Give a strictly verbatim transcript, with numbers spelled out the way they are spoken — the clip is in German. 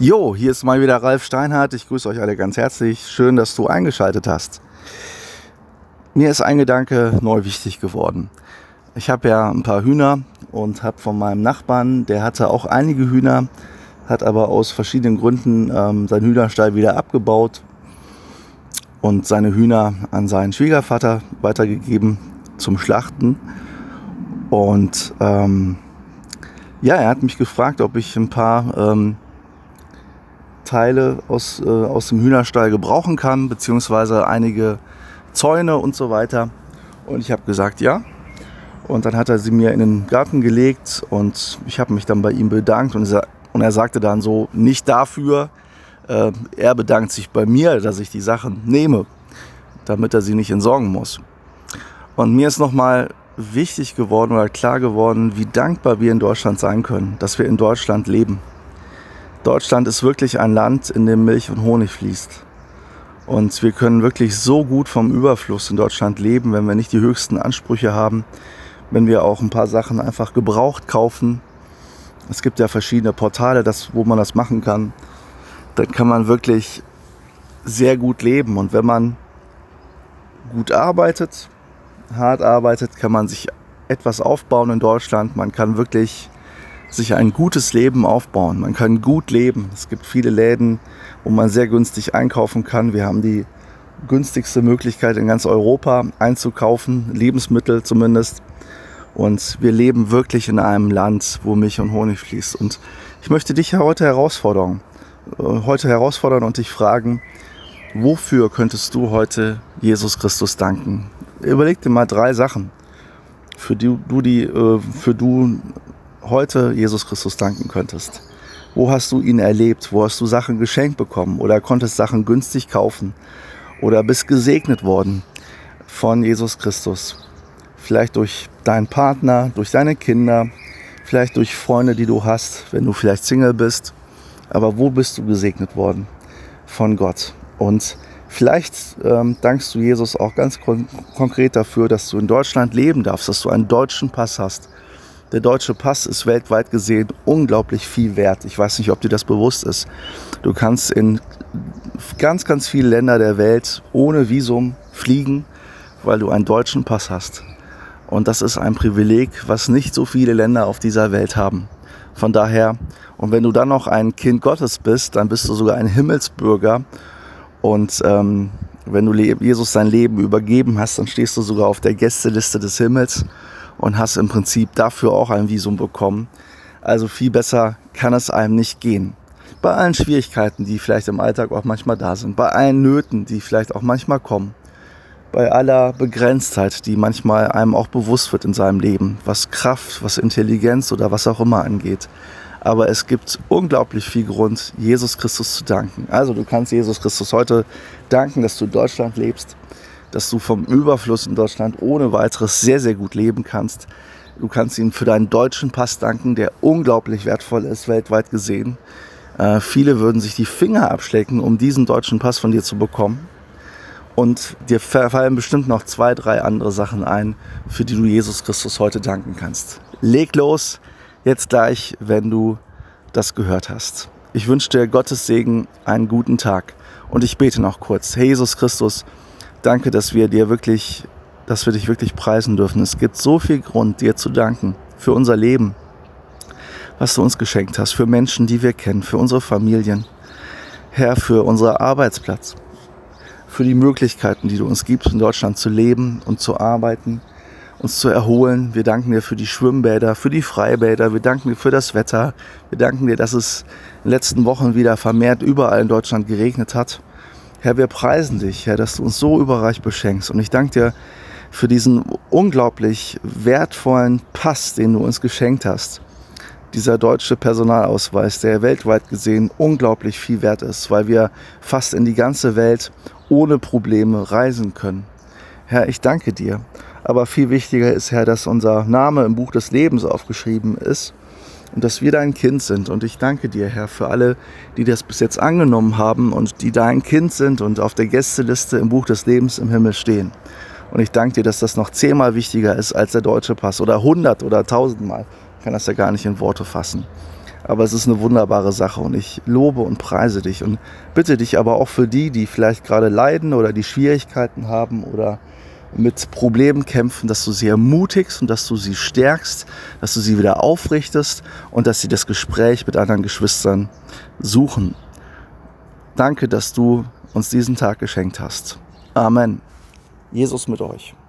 Jo, hier ist mal wieder Ralf Steinhardt. Ich grüße euch alle ganz herzlich. Schön, dass du eingeschaltet hast. Mir ist ein Gedanke neu wichtig geworden. Ich habe ja ein paar Hühner und habe von meinem Nachbarn, der hatte auch einige Hühner, hat aber aus verschiedenen Gründen ähm, seinen Hühnerstall wieder abgebaut und seine Hühner an seinen Schwiegervater weitergegeben zum Schlachten. Und ähm, ja, er hat mich gefragt, ob ich ein paar ähm, Teile aus, äh, aus dem Hühnerstall gebrauchen kann, beziehungsweise einige Zäune und so weiter. Und ich habe gesagt, ja. Und dann hat er sie mir in den Garten gelegt und ich habe mich dann bei ihm bedankt. Und er, und er sagte dann so, nicht dafür, äh, er bedankt sich bei mir, dass ich die Sachen nehme, damit er sie nicht entsorgen muss. Und mir ist nochmal wichtig geworden oder klar geworden, wie dankbar wir in Deutschland sein können, dass wir in Deutschland leben. Deutschland ist wirklich ein Land, in dem Milch und Honig fließt. Und wir können wirklich so gut vom Überfluss in Deutschland leben, wenn wir nicht die höchsten Ansprüche haben, wenn wir auch ein paar Sachen einfach gebraucht kaufen. Es gibt ja verschiedene Portale, das, wo man das machen kann. Dann kann man wirklich sehr gut leben. Und wenn man gut arbeitet, hart arbeitet, kann man sich etwas aufbauen in Deutschland. Man kann wirklich sich ein gutes Leben aufbauen. Man kann gut leben. Es gibt viele Läden, wo man sehr günstig einkaufen kann. Wir haben die günstigste Möglichkeit in ganz Europa einzukaufen, Lebensmittel zumindest. Und wir leben wirklich in einem Land, wo Milch und Honig fließt. Und ich möchte dich heute herausfordern, heute herausfordern und dich fragen, wofür könntest du heute Jesus Christus danken? Überleg dir mal drei Sachen, für die du, die, für du heute Jesus Christus danken könntest. Wo hast du ihn erlebt? Wo hast du Sachen geschenkt bekommen? Oder konntest Sachen günstig kaufen? Oder bist gesegnet worden von Jesus Christus? Vielleicht durch deinen Partner, durch deine Kinder, vielleicht durch Freunde, die du hast, wenn du vielleicht Single bist. Aber wo bist du gesegnet worden von Gott? Und vielleicht ähm, dankst du Jesus auch ganz kon- konkret dafür, dass du in Deutschland leben darfst, dass du einen deutschen Pass hast. Der deutsche Pass ist weltweit gesehen unglaublich viel wert. Ich weiß nicht, ob dir das bewusst ist. Du kannst in ganz, ganz viele Länder der Welt ohne Visum fliegen, weil du einen deutschen Pass hast. Und das ist ein Privileg, was nicht so viele Länder auf dieser Welt haben. Von daher, und wenn du dann noch ein Kind Gottes bist, dann bist du sogar ein Himmelsbürger. Und ähm, wenn du Jesus sein Leben übergeben hast, dann stehst du sogar auf der Gästeliste des Himmels und hast im Prinzip dafür auch ein Visum bekommen. Also viel besser kann es einem nicht gehen. Bei allen Schwierigkeiten, die vielleicht im Alltag auch manchmal da sind, bei allen Nöten, die vielleicht auch manchmal kommen, bei aller Begrenztheit, die manchmal einem auch bewusst wird in seinem Leben, was Kraft, was Intelligenz oder was auch immer angeht. Aber es gibt unglaublich viel Grund, Jesus Christus zu danken. Also du kannst Jesus Christus heute danken, dass du in Deutschland lebst, dass du vom Überfluss in Deutschland ohne weiteres sehr, sehr gut leben kannst. Du kannst ihm für deinen deutschen Pass danken, der unglaublich wertvoll ist, weltweit gesehen. Äh, viele würden sich die Finger abschlecken, um diesen deutschen Pass von dir zu bekommen. Und dir fallen bestimmt noch zwei, drei andere Sachen ein, für die du Jesus Christus heute danken kannst. Leg los, jetzt gleich, wenn du das gehört hast. Ich wünsche dir Gottes Segen, einen guten Tag. Und ich bete noch kurz. Herr Jesus Christus, danke, dass wir dir wirklich, dass wir dich wirklich preisen dürfen. Es gibt so viel Grund, dir zu danken für unser Leben, was du uns geschenkt hast, für Menschen, die wir kennen, für unsere Familien, Herr, für unseren Arbeitsplatz, für die Möglichkeiten, die du uns gibst, in Deutschland zu leben und zu arbeiten, uns zu erholen. Wir danken dir für die Schwimmbäder, für die Freibäder. Wir danken dir für das Wetter. Wir danken dir, dass es in den letzten Wochen wieder vermehrt überall in Deutschland geregnet hat. Herr, wir preisen dich, Herr, dass du uns so überreich beschenkst. Und ich danke dir für diesen unglaublich wertvollen Pass, den du uns geschenkt hast. Dieser deutsche Personalausweis, der weltweit gesehen unglaublich viel wert ist, weil wir fast in die ganze Welt ohne Probleme reisen können. Herr, ich danke dir. Aber viel wichtiger ist, Herr, dass unser Name im Buch des Lebens aufgeschrieben ist und dass wir dein Kind sind. Und ich danke dir, Herr, für alle, die das bis jetzt angenommen haben und die dein Kind sind und auf der Gästeliste im Buch des Lebens im Himmel stehen. Und ich danke dir, dass das noch zehnmal wichtiger ist als der deutsche Pass oder hundert oder tausendmal. Ich kann das ja gar nicht in Worte fassen. Aber es ist eine wunderbare Sache und ich lobe und preise dich und bitte dich aber auch für die, die vielleicht gerade leiden oder die Schwierigkeiten haben oder mit Problemen kämpfen, dass du sie ermutigst und dass du sie stärkst, dass du sie wieder aufrichtest und dass sie das Gespräch mit anderen Geschwistern suchen. Danke, dass du uns diesen Tag geschenkt hast. Amen. Jesus mit euch.